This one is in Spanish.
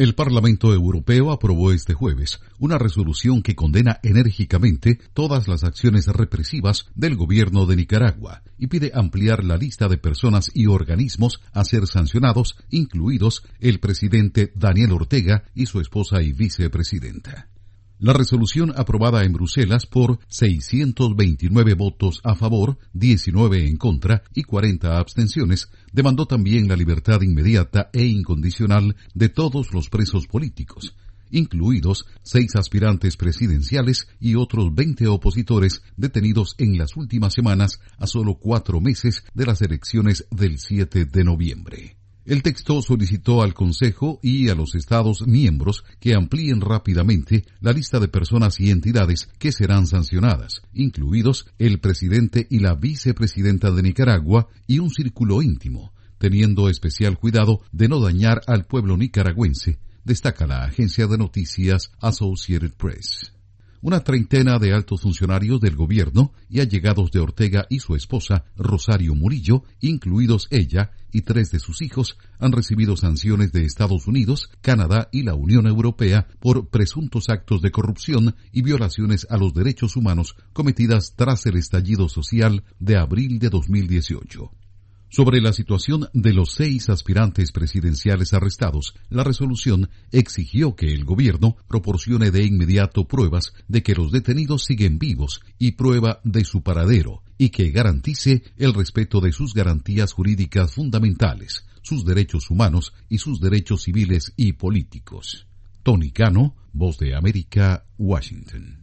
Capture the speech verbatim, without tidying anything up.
El Parlamento Europeo aprobó este jueves una resolución que condena enérgicamente todas las acciones represivas del gobierno de Nicaragua y pide ampliar la lista de personas y organismos a ser sancionados, incluidos el presidente Daniel Ortega y su esposa y vicepresidenta. La resolución aprobada en Bruselas por seiscientos veintinueve votos a favor, diecinueve en contra y cuarenta abstenciones demandó también la libertad inmediata e incondicional de todos los presos políticos, incluidos seis aspirantes presidenciales y otros veinte opositores detenidos en las últimas semanas a solo cuatro meses de las elecciones del siete de noviembre. El texto solicitó al Consejo y a los Estados miembros que amplíen rápidamente la lista de personas y entidades que serán sancionadas, incluidos el presidente y la vicepresidenta de Nicaragua y un círculo íntimo, teniendo especial cuidado de no dañar al pueblo nicaragüense, destaca la agencia de noticias Associated Press. Una treintena de altos funcionarios del gobierno y allegados de Ortega y su esposa, Rosario Murillo, incluidos ella y tres de sus hijos, han recibido sanciones de Estados Unidos, Canadá y la Unión Europea por presuntos actos de corrupción y violaciones a los derechos humanos cometidas tras el estallido social de abril de dos mil dieciocho. Sobre la situación de los seis aspirantes presidenciales arrestados, la resolución exigió que el gobierno proporcione de inmediato pruebas de que los detenidos siguen vivos y prueba de su paradero, y que garantice el respeto de sus garantías jurídicas fundamentales, sus derechos humanos y sus derechos civiles y políticos. Tony Cano, Voz de América, Washington.